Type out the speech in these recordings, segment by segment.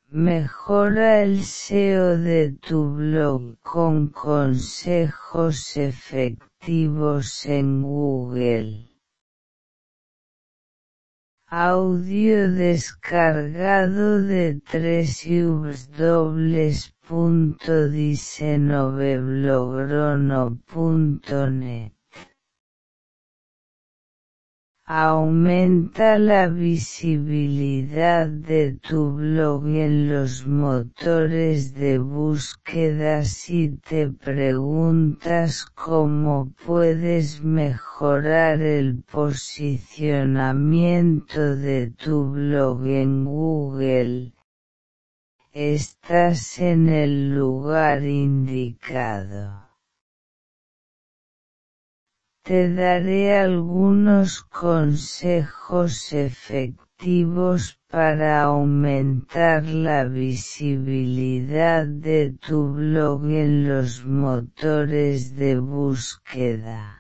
Mejora el SEO de tu blog con consejos efectivos en Google. Audio descargado de www.diseñoveblograno.net. Aumenta la visibilidad de tu blog en los motores de búsqueda si te preguntas cómo puedes mejorar el posicionamiento de tu blog en Google. Estás en el lugar indicado. Te daré algunos consejos efectivos para aumentar la visibilidad de tu blog en los motores de búsqueda.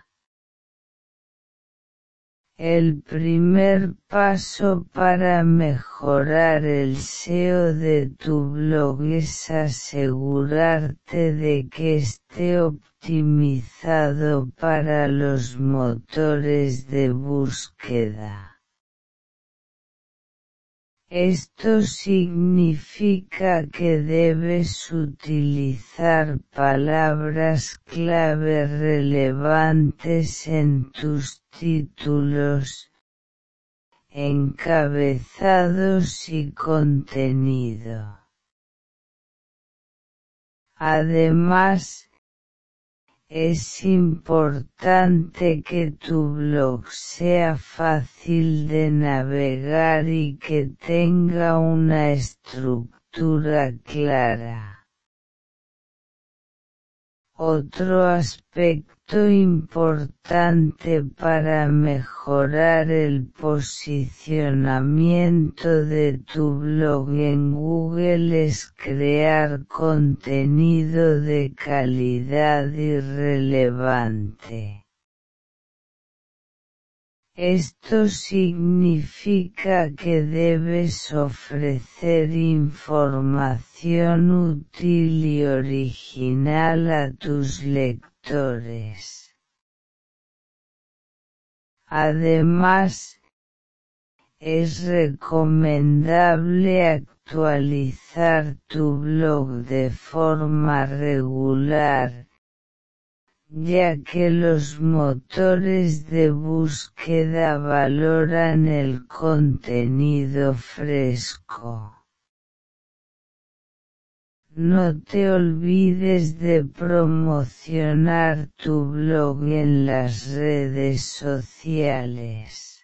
El primer paso para mejorar el SEO de tu blog es asegurarte de que esté optimizado para los motores de búsqueda. Esto significa que debes utilizar palabras clave relevantes en tus títulos, encabezados y contenido. Además, es importante que tu blog sea fácil de navegar y que tenga una estructura clara. Otro aspecto importante para mejorar el posicionamiento de tu blog en Google es crear contenido de calidad y relevante. Esto significa que debes ofrecer información útil y original a tus lectores. Además, es recomendable actualizar tu blog de forma regular, ya que los motores de búsqueda valoran el contenido fresco. No te olvides de promocionar tu blog en las redes sociales.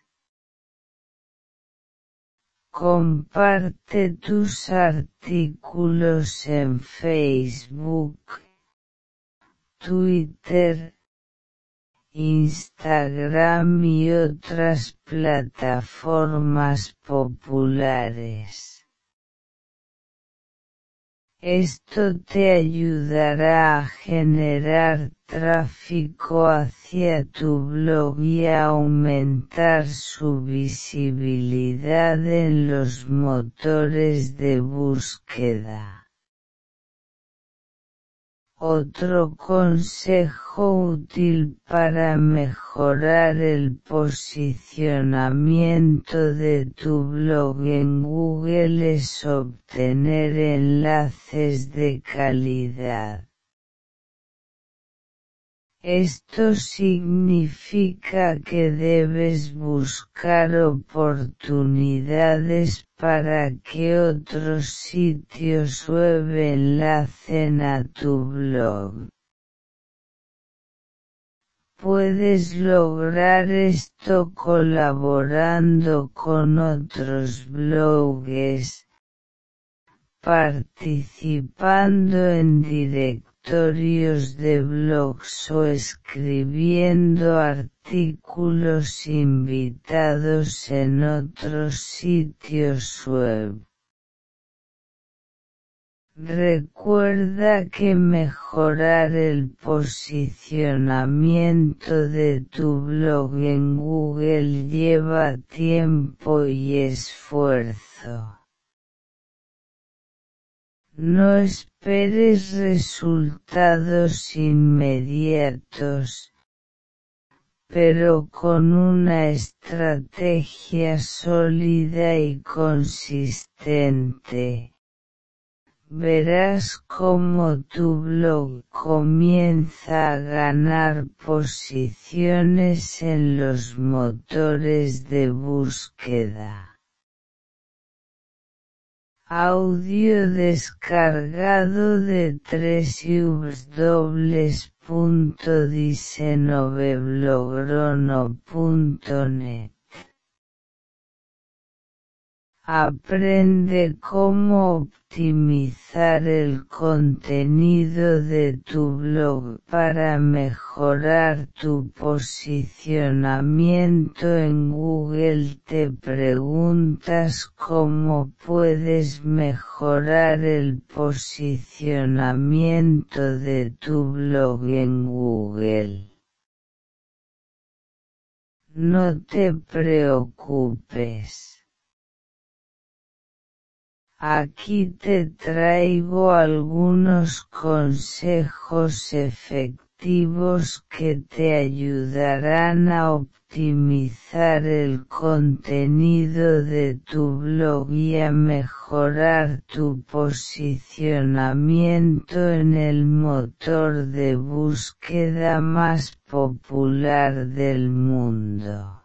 Comparte tus artículos en Facebook, Twitter, Instagram y otras plataformas populares. Esto te ayudará a generar tráfico hacia tu blog y a aumentar su visibilidad en los motores de búsqueda. Otro consejo útil para mejorar el posicionamiento de tu blog en Google es obtener enlaces de calidad. Esto significa que debes buscar oportunidades para que otros sitios web enlacen a tu blog. Puedes lograr esto colaborando con otros blogs, participando en directorios de blogs o escribiendo artículos invitados en otros sitios web. Recuerda que mejorar el posicionamiento de tu blog en Google lleva tiempo y esfuerzo. No esperes resultados inmediatos, pero con una estrategia sólida y consistente, verás cómo tu blog comienza a ganar posiciones en los motores de búsqueda. Audio descargado de www.diseñoveblogro.net. Aprende cómo optimizar el contenido de tu blog para mejorar tu posicionamiento en Google. ¿Te preguntas cómo puedes mejorar el posicionamiento de tu blog en Google? No te preocupes. Aquí te traigo algunos consejos efectivos que te ayudarán a optimizar el contenido de tu blog y a mejorar tu posicionamiento en el motor de búsqueda más popular del mundo.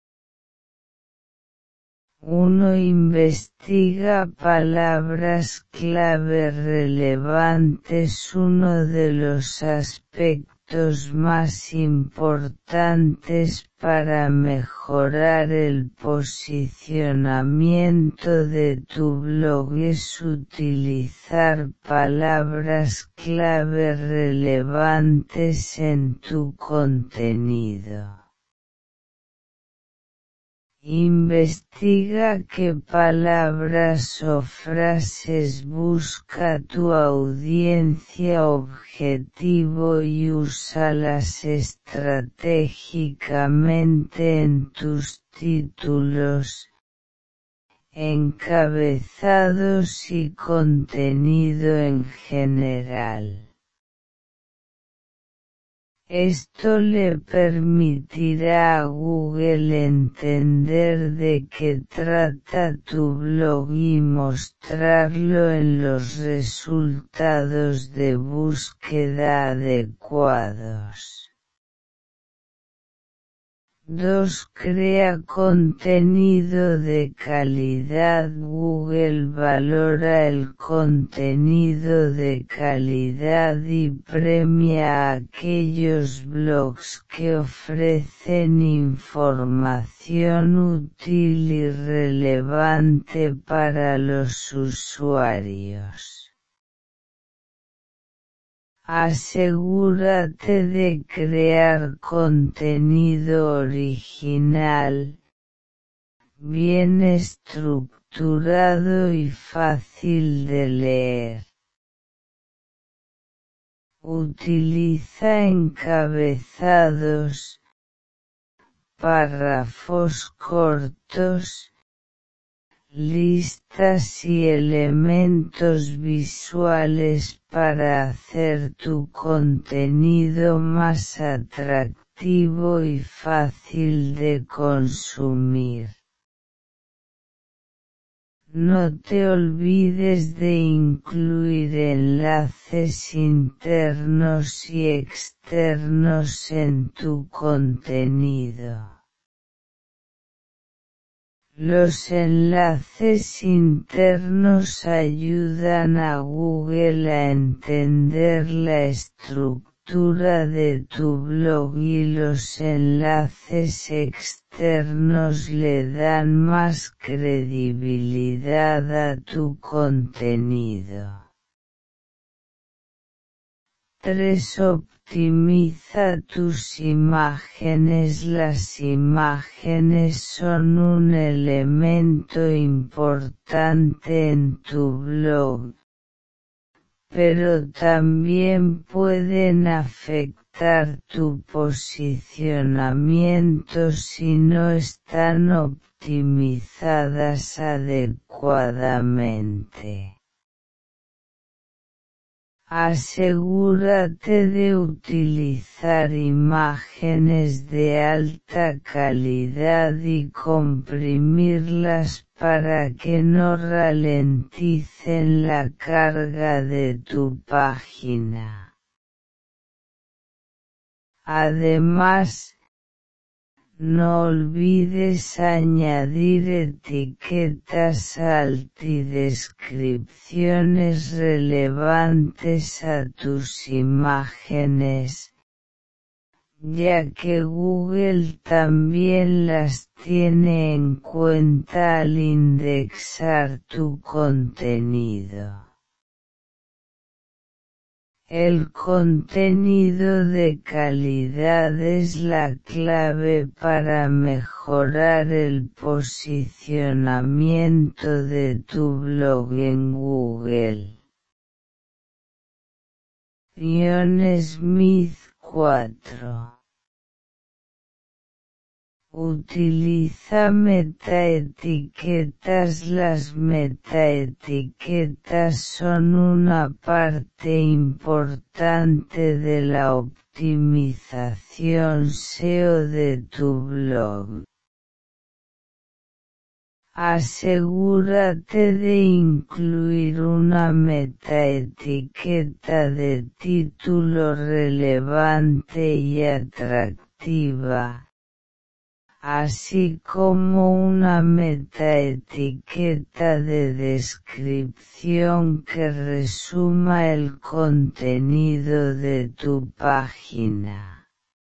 1. Investiga palabras clave relevantes. Uno de los aspectos más importantes para mejorar el posicionamiento de tu blog es utilizar palabras clave relevantes en tu contenido. Investiga qué palabras o frases busca tu audiencia objetivo y úsalas estratégicamente en tus títulos, encabezados y contenido en general. Esto le permitirá a Google entender de qué trata tu blog y mostrarlo en los resultados de búsqueda adecuados. 2. Crea contenido de calidad. Google valora el contenido de calidad y premia a aquellos blogs que ofrecen información útil y relevante para los usuarios. Asegúrate de crear contenido original, bien estructurado y fácil de leer. Utiliza encabezados, párrafos cortos, listas y elementos visuales para hacer tu contenido más atractivo y fácil de consumir. No te olvides de incluir enlaces internos y externos en tu contenido. Los enlaces internos ayudan a Google a entender la estructura de tu blog y los enlaces externos le dan más credibilidad a tu contenido. 3. Optimiza tus imágenes. Las imágenes son un elemento importante en tu blog, pero también pueden afectar tu posicionamiento si no están optimizadas adecuadamente. Asegúrate de utilizar imágenes de alta calidad y comprimirlas para que no ralenticen la carga de tu página. Además, no olvides añadir etiquetas y descripciones relevantes a tus imágenes, ya que Google también las tiene en cuenta al indexar tu contenido. El contenido de calidad es la clave para mejorar el posicionamiento de tu blog en Google. Ian Smith 4. Utiliza metaetiquetas. Las metaetiquetas son una parte importante de la optimización SEO de tu blog. Asegúrate de incluir una metaetiqueta de título relevante y atractiva, así como una metaetiqueta de descripción que resuma el contenido de tu página.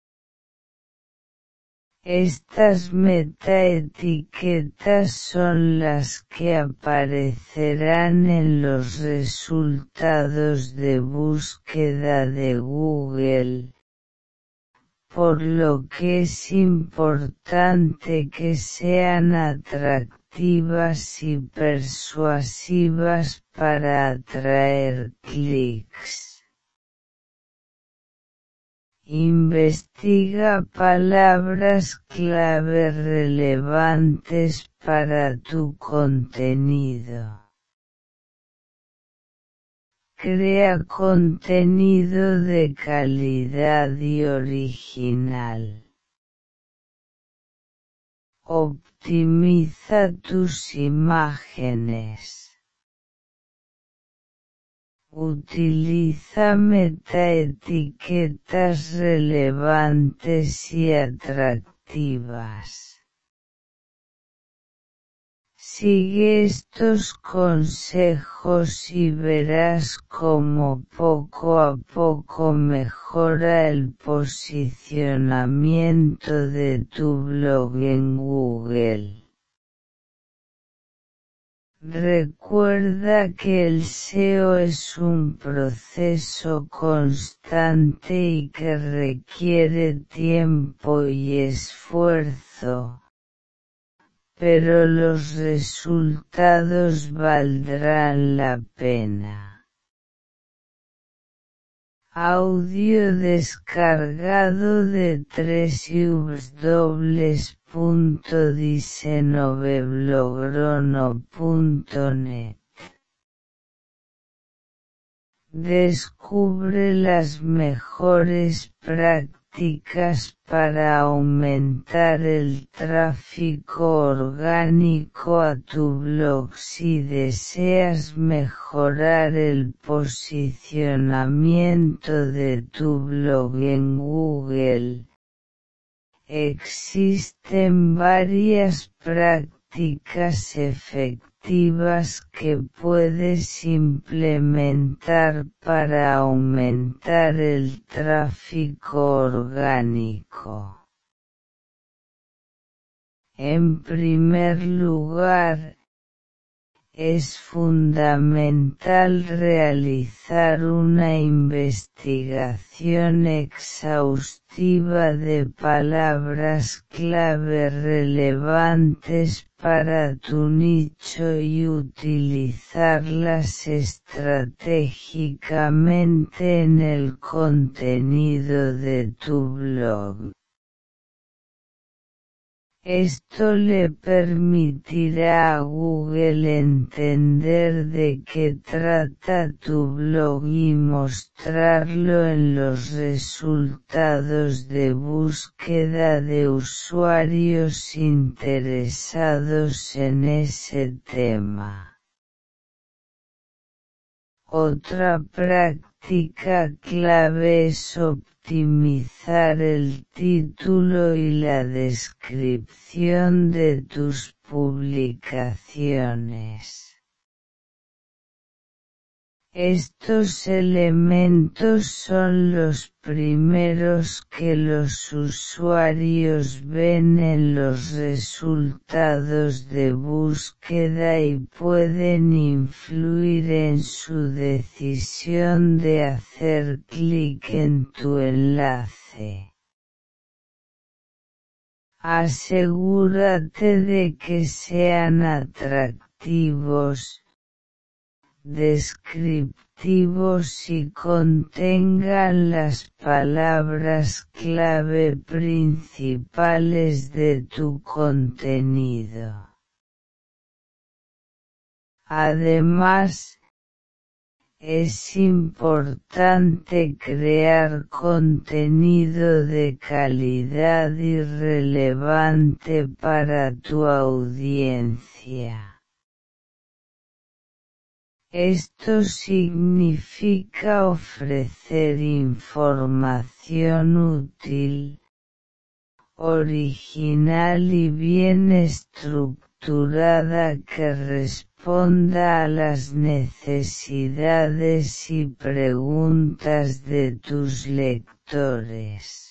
Estas metaetiquetas son las que aparecerán en los resultados de búsqueda de Google, por lo que es importante que sean atractivas y persuasivas para atraer clics. Investiga palabras clave relevantes para tu contenido. Crea contenido de calidad y original. Optimiza tus imágenes. Utiliza metaetiquetas relevantes y atractivas. Sigue estos consejos y verás cómo poco a poco mejora el posicionamiento de tu blog en Google. Recuerda que el SEO es un proceso constante y que requiere tiempo y esfuerzo, pero los resultados valdrán la pena. Audio descargado de www.diseñoveblogro.net. Descubre las mejores prácticas para aumentar el tráfico orgánico a tu blog si deseas mejorar el posicionamiento de tu blog en Google. Existen varias prácticas efectivas que puedes implementar para aumentar el tráfico orgánico. En primer lugar, es fundamental realizar una investigación exhaustiva de palabras clave relevantes para tu nicho y utilizarlas estratégicamente en el contenido de tu blog. Esto le permitirá a Google entender de qué trata tu blog y mostrarlo en los resultados de búsqueda de usuarios interesados en ese tema. Otra práctica clave es optimizar el título y la descripción de tus publicaciones. Estos elementos son los primeros que los usuarios ven en los resultados de búsqueda y pueden influir en su decisión de hacer clic en tu enlace. Asegúrate de que sean atractivos, descriptivos y contengan las palabras clave principales de tu contenido. Además, es importante crear contenido de calidad y relevante para tu audiencia. Esto significa ofrecer información útil, original y bien estructurada que responda a las necesidades y preguntas de tus lectores.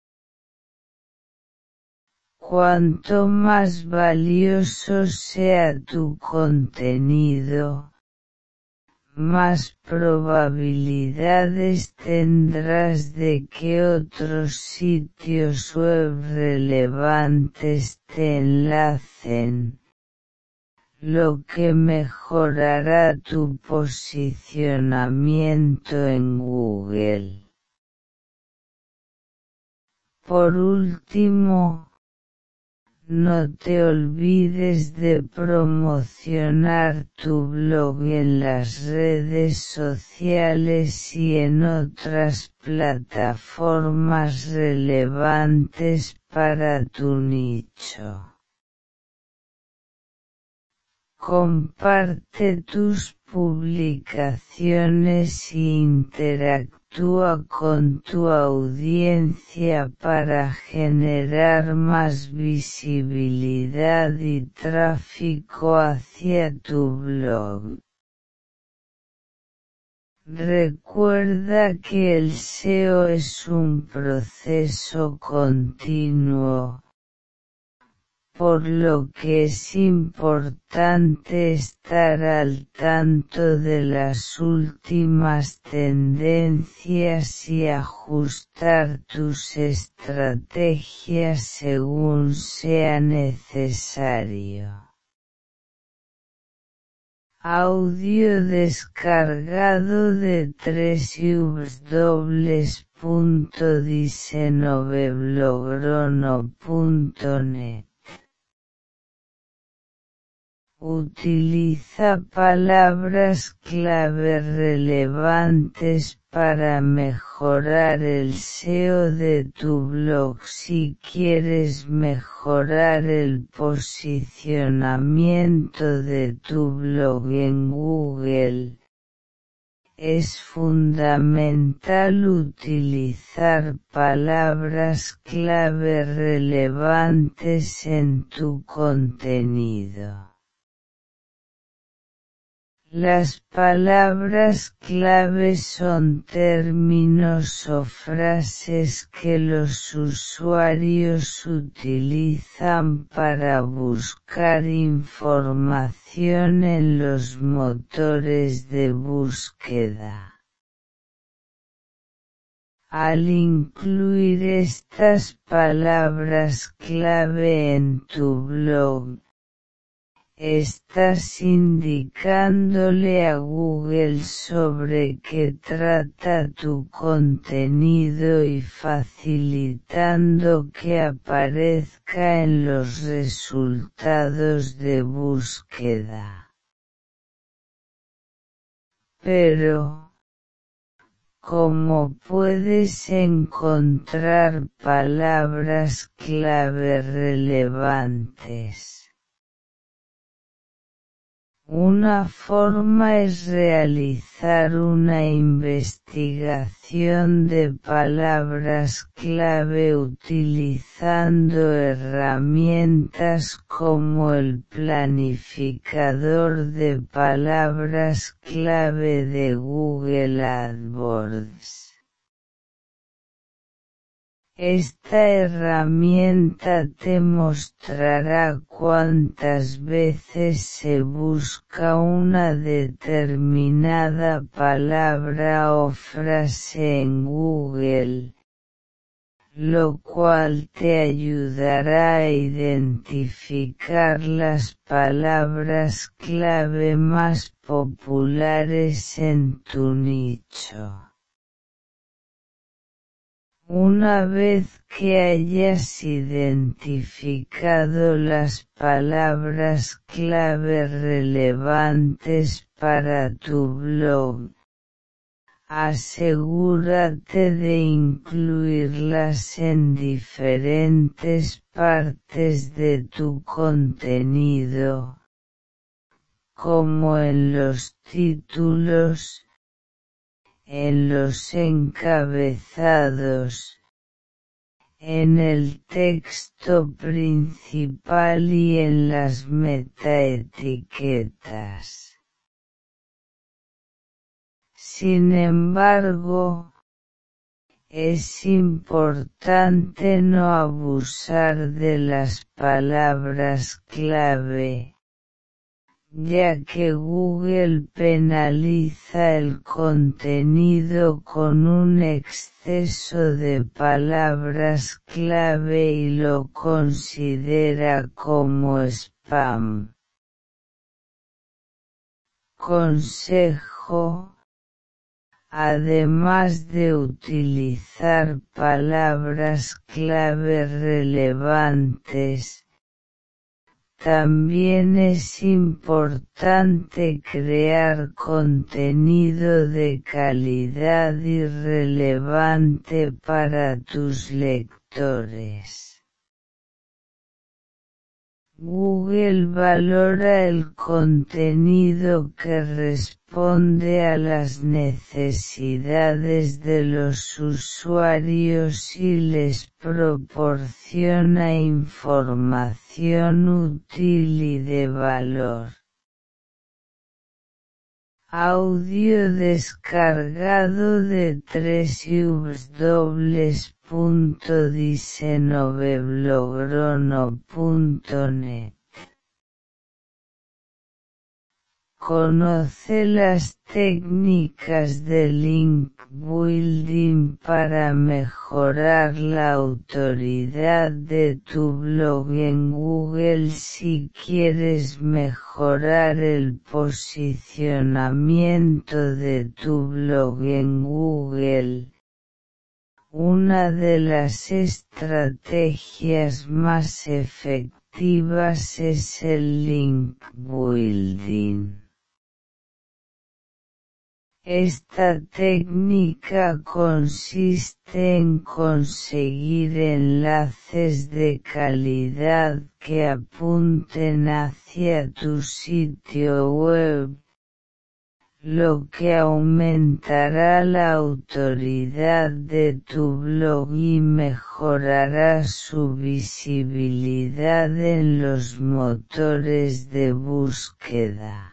Cuanto más valioso sea tu contenido, más probabilidades tendrás de que otros sitios web relevantes te enlacen, lo que mejorará tu posicionamiento en Google. Por último, no te olvides de promocionar tu blog en las redes sociales y en otras plataformas relevantes para tu nicho. Comparte tus publicaciones e interactúa con tu audiencia para generar más visibilidad y tráfico hacia tu blog. Recuerda que el SEO es un proceso continuo, por lo que es importante estar al tanto de las últimas tendencias y ajustar tus estrategias según sea necesario. Audio descargado de www.diseñoveblogro.net. Utiliza palabras clave relevantes para mejorar el SEO de tu blog si quieres mejorar el posicionamiento de tu blog en Google. Es fundamental utilizar palabras clave relevantes en tu contenido. Las palabras clave son términos o frases que los usuarios utilizan para buscar información en los motores de búsqueda. Al incluir estas palabras clave en tu blog, Estás indicándole a Google sobre qué trata tu contenido y facilitando que aparezca en los resultados de búsqueda. Pero, ¿cómo puedes encontrar palabras clave relevantes? Una forma es realizar una investigación de palabras clave utilizando herramientas como el planificador de palabras clave de Google AdWords. Esta herramienta te mostrará cuántas veces se busca una determinada palabra o frase en Google, lo cual te ayudará a identificar las palabras clave más populares en tu nicho. Una vez que hayas identificado las palabras clave relevantes para tu blog, asegúrate de incluirlas en diferentes partes de tu contenido, como en los títulos, en los encabezados, en el texto principal y en las metaetiquetas. Sin embargo, es importante no abusar de las palabras clave, ya que Google penaliza el contenido con un exceso de palabras clave y lo considera como spam. Consejo: además de utilizar palabras clave relevantes, también es importante crear contenido de calidad y relevante para tus lectores. Google valora el contenido que responde a las necesidades de los usuarios y les proporciona información útil y de valor. Audio descargado de www.diseñoveblogro.net. Conoce las técnicas de link building para mejorar la autoridad de tu blog en Google. Si quieres mejorar el posicionamiento de tu blog en Google, una de las estrategias más efectivas es el link building. Esta técnica consiste en conseguir enlaces de calidad que apunten hacia tu sitio web, lo que aumentará la autoridad de tu blog y mejorará su visibilidad en los motores de búsqueda.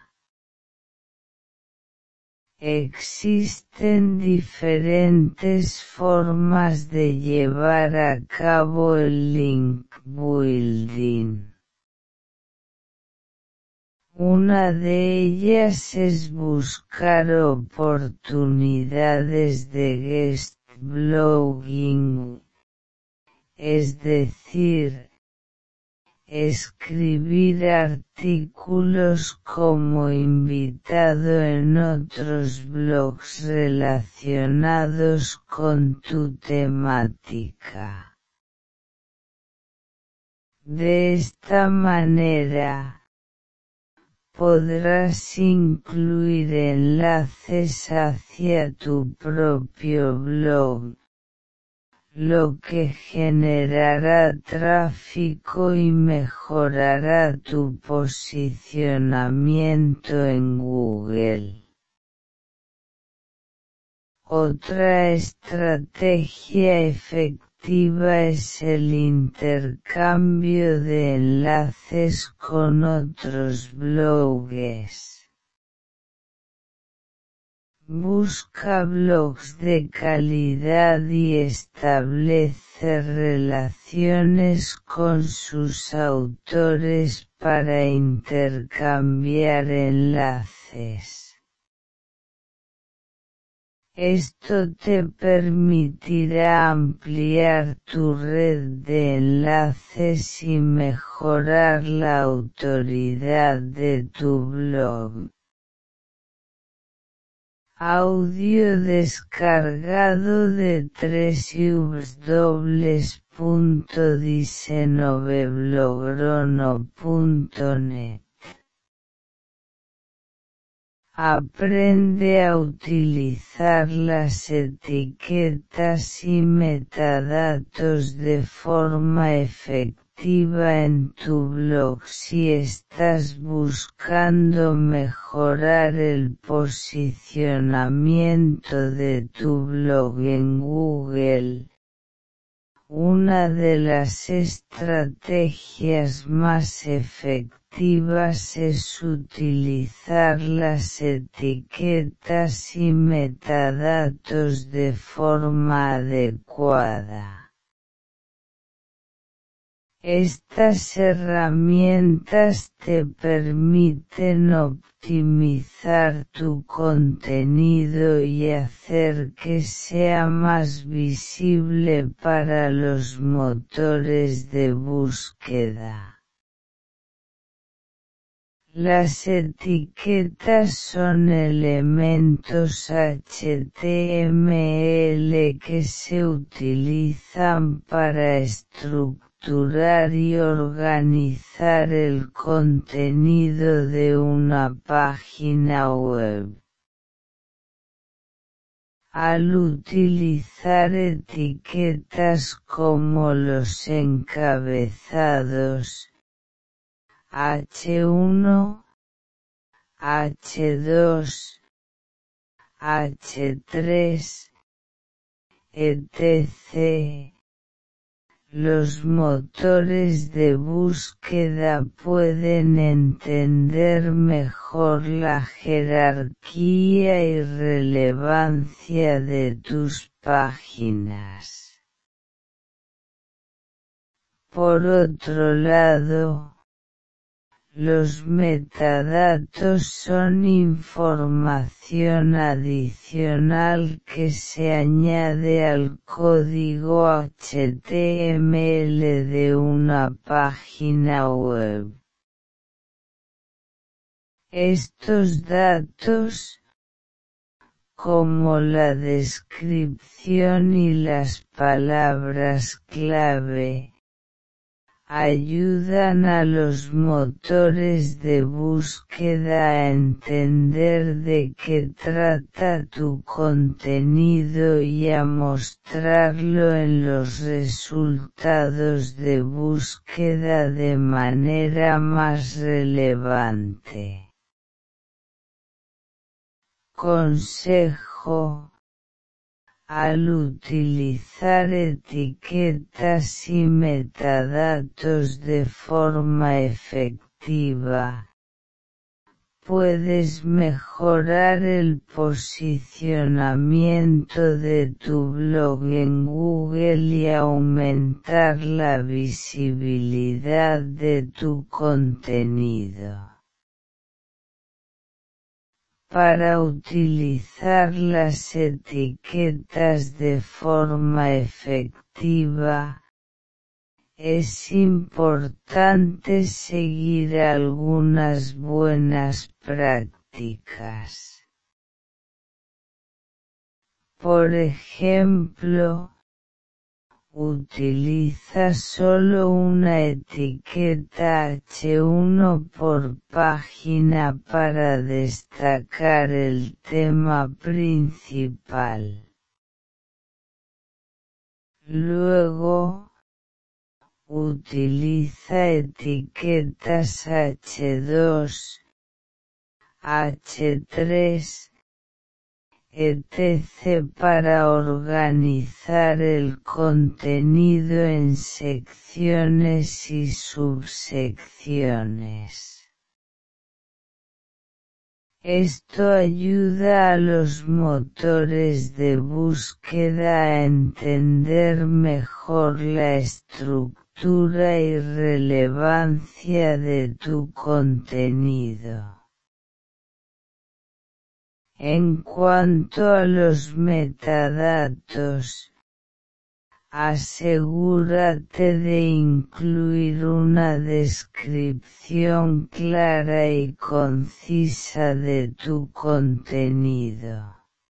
Existen diferentes formas de llevar a cabo el link building. Una de ellas es buscar oportunidades de guest blogging, es decir, escribir artículos como invitado en otros blogs relacionados con tu temática. De esta manera, podrás incluir enlaces hacia tu propio blog, lo que generará tráfico y mejorará tu posicionamiento en Google. Otra estrategia efectiva es el intercambio de enlaces con otros blogs. Busca blogs de calidad y establece relaciones con sus autores para intercambiar enlaces. Esto te permitirá ampliar tu red de enlaces y mejorar la autoridad de tu blog. Audio descargado de www.diseñoveblogro.net. Aprende a utilizar las etiquetas y metadatos de forma efectiva en tu blog si estás buscando mejorar el posicionamiento de tu blog en Google. Una de las estrategias más efectivas es utilizar las etiquetas y metadatos de forma adecuada. Estas herramientas te permiten optimizar tu contenido y hacer que sea más visible para los motores de búsqueda. Las etiquetas son elementos HTML que se utilizan para estructurar y organizar el contenido de una página web. Al utilizar etiquetas como los encabezados H1, H2, H3, etc., los motores de búsqueda pueden entender mejor la jerarquía y relevancia de tus páginas. Por otro lado, los metadatos son información adicional que se añade al código HTML de una página web. Estos datos, como la descripción y las palabras clave, ayudan a los motores de búsqueda a entender de qué trata tu contenido y a mostrarlo en los resultados de búsqueda de manera más relevante. Consejo: al utilizar etiquetas y metadatos de forma efectiva, puedes mejorar el posicionamiento de tu blog en Google y aumentar la visibilidad de tu contenido. Para utilizar las etiquetas de forma efectiva, es importante seguir algunas buenas prácticas. Por ejemplo, utiliza solo una etiqueta H1 por página para destacar el tema principal. Luego, utiliza etiquetas H2, H3, etc. para organizar el contenido en secciones y subsecciones. Esto ayuda a los motores de búsqueda a entender mejor la estructura y relevancia de tu contenido. En cuanto a los metadatos, asegúrate de incluir una descripción clara y concisa de tu contenido.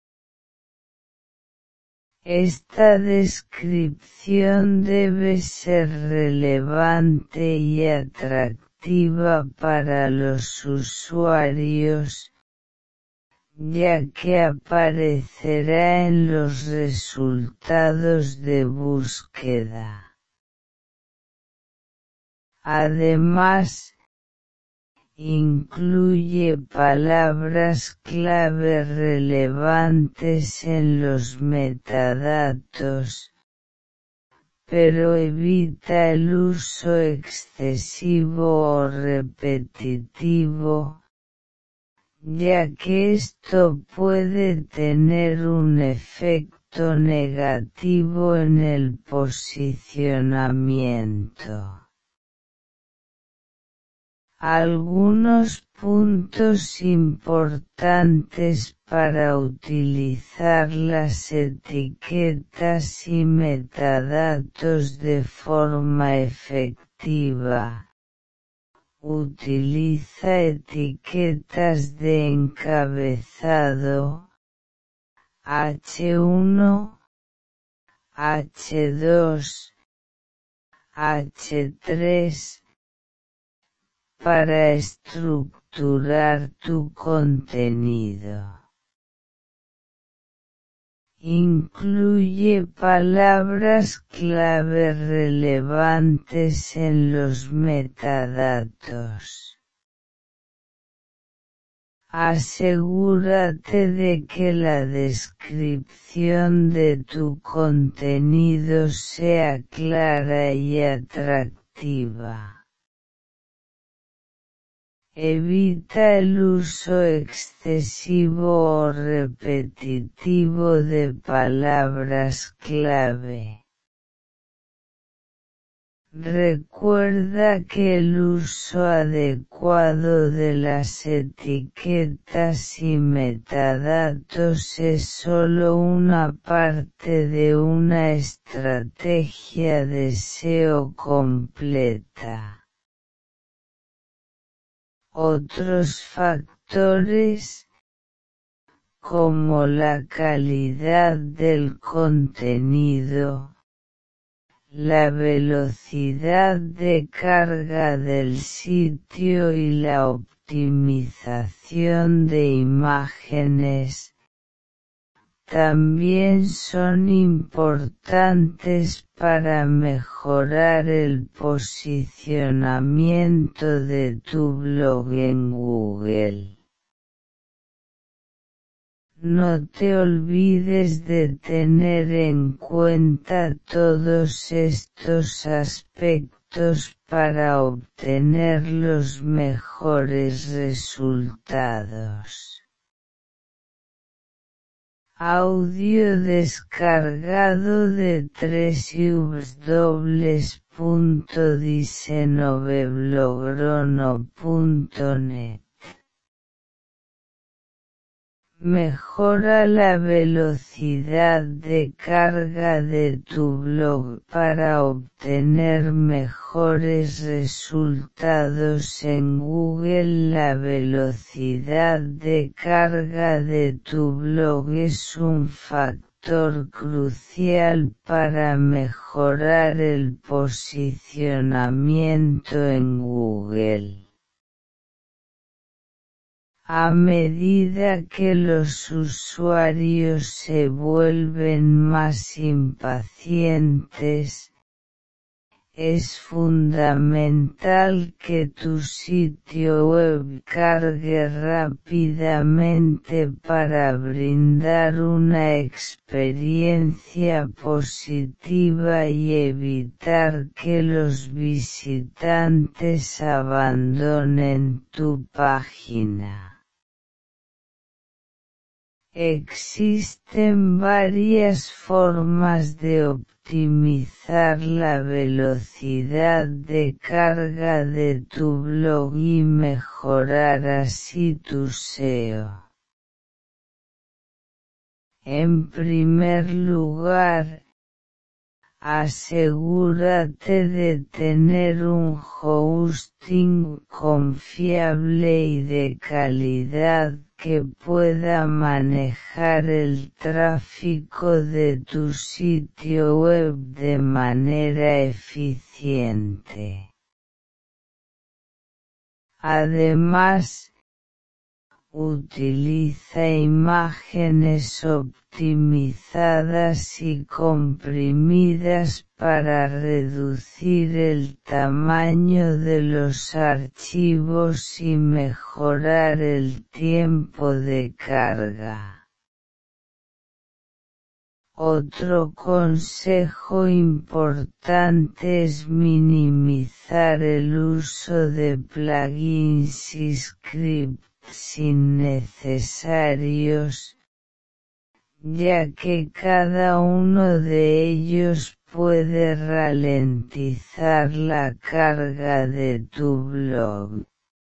Esta descripción debe ser relevante y atractiva para los usuarios, ya que aparecerá en los resultados de búsqueda. Además, incluye palabras clave relevantes en los metadatos, pero evita el uso excesivo o repetitivo, ya que esto puede tener un efecto negativo en el posicionamiento. Algunos puntos importantes para utilizar las etiquetas y metadatos de forma efectiva. Utiliza etiquetas de encabezado H1, H2, H3 para estructurar tu contenido. Incluye palabras clave relevantes en los metadatos. Asegúrate de que la descripción de tu contenido sea clara y atractiva. Evita el uso excesivo o repetitivo de palabras clave. Recuerda que el uso adecuado de las etiquetas y metadatos es solo una parte de una estrategia de SEO completa. Otros factores, como la calidad del contenido, la velocidad de carga del sitio y la optimización de imágenes, también son importantes para mejorar el posicionamiento de tu blog en Google. No te olvides de tener en cuenta todos estos aspectos para obtener los mejores resultados. Audio descargado de www.diseñoveblogro.net. Mejora la velocidad de carga de tu blog para obtener mejores resultados en Google. La velocidad de carga de tu blog es un factor crucial para mejorar el posicionamiento en Google. A medida que los usuarios se vuelven más impacientes, es fundamental que tu sitio web cargue rápidamente para brindar una experiencia positiva y evitar que los visitantes abandonen tu página. Existen varias formas de optimizar la velocidad de carga de tu blog y mejorar así tu SEO. En primer lugar, asegúrate de tener un hosting confiable y de calidad que pueda manejar el tráfico de tu sitio web de manera eficiente. Además, utiliza imágenes optimizadas y comprimidas para reducir el tamaño de los archivos y mejorar el tiempo de carga. Otro consejo importante es minimizar el uso de plugins y scripts innecesarios, ya que cada uno de ellos puede ralentizar la carga de tu blog.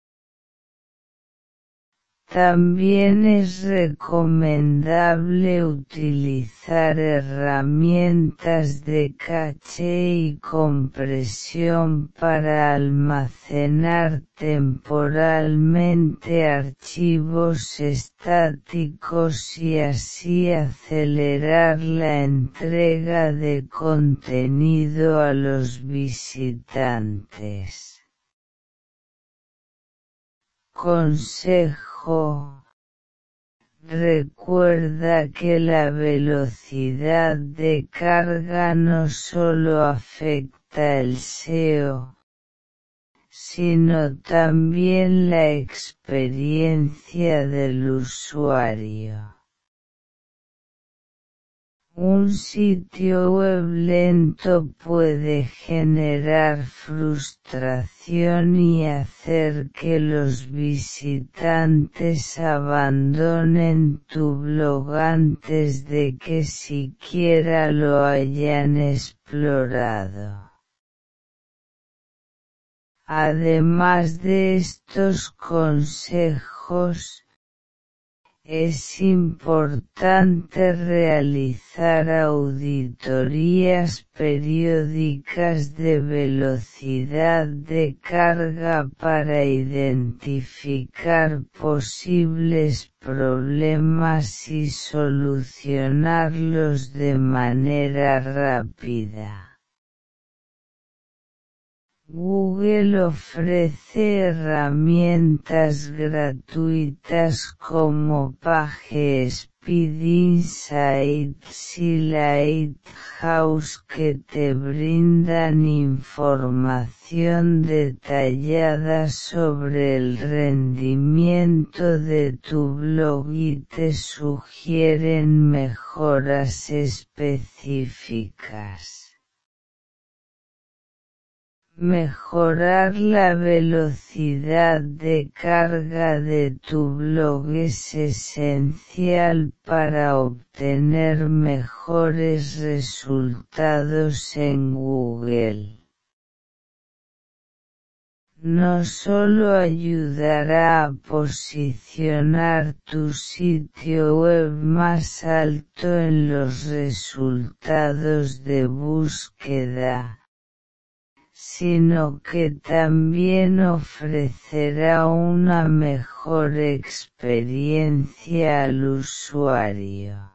También es recomendable utilizar herramientas de caché y compresión para almacenar temporalmente archivos estáticos y así acelerar la entrega de contenido a los visitantes. Consejo: recuerda que la velocidad de carga no solo afecta el SEO, sino también la experiencia del usuario. Un sitio web lento puede generar frustración y hacer que los visitantes abandonen tu blog antes de que siquiera lo hayan explorado. Además de estos consejos, es importante realizar auditorías periódicas de velocidad de carga para identificar posibles problemas y solucionarlos de manera rápida. Google ofrece herramientas gratuitas como PageSpeed Insights y Lighthouse que te brindan información detallada sobre el rendimiento de tu blog y te sugieren mejoras específicas. Mejorar la velocidad de carga de tu blog es esencial para obtener mejores resultados en Google. no solo ayudará a posicionar tu sitio web más alto en los resultados de búsqueda, sino que también ofrecerá una mejor experiencia al usuario.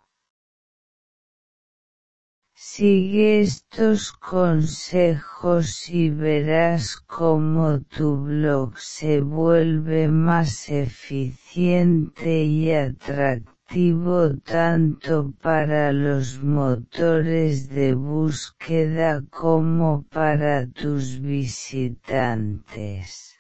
Sigue estos consejos y verás cómo tu blog se vuelve más eficiente y atractivo tanto para los motores de búsqueda como para tus visitantes.